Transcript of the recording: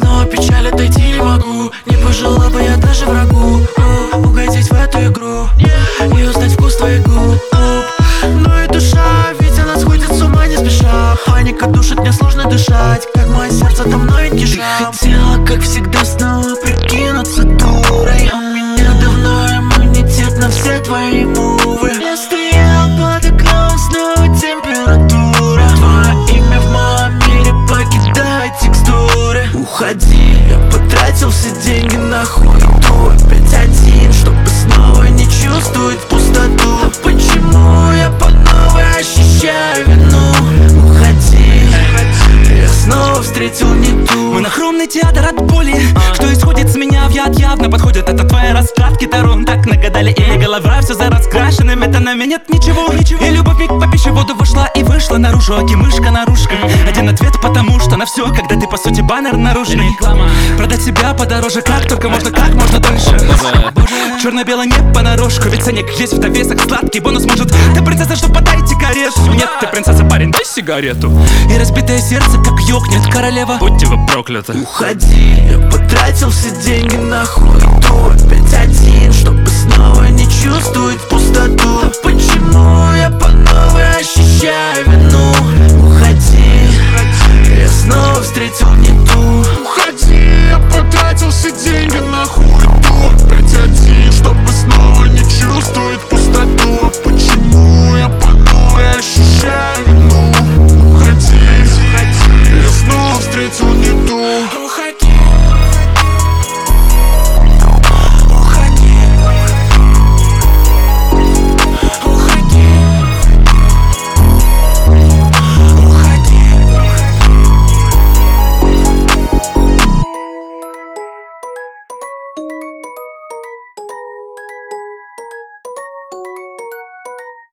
снова печаль, отойти не могу. Не пожелал бы я даже врагу угодить в эту игру и узнать вкус твоих губ. Ну и душа, ведь она сходит с ума не спеша. Паника душит, мне сложно дышать, как мое сердце там новенький шрам. Хотела, как всегда, снова прикинуться дурой. У меня давно иммунитет на все твои мувы. Я стоял под окном, снова температура. Твое имя в моем мире покидает текстуры. Уходи, я потратил все деньги на хуету. Опять один, чтобы снова не чувствовать пустоту. Почему я по новой ощущаю вину? Уходи, я снова встретил не ту. Монохромный театр от боли, что исходит с меня в яд явно подходит. Это твои раскладки сторон так нагадали. И голова все за раскрашенным, это на меня нет ничего. И любовь миг по пищеводу вошла и вышла наружу. Оки мышка наружка, один ответ, потому что на все, когда ты по сути баннер наружный. Продать себя подороже, как только можно, как можно дольше. Черно-белое не понарошку, ведь ценник есть в довесок. Сладкий бонус может. Ты принцесса, что подайте карету. Нет, ты принцесса, парень, дай сигарету. И разбитое сердце, как ёкнет королева. Будьте вы прокляты. Уходи, я потратил все деньги на хуету. Опять один, чтобы снова не чувствовать пустоту. Почему я по новой ощущаю вину? Уходи, я снова встретил не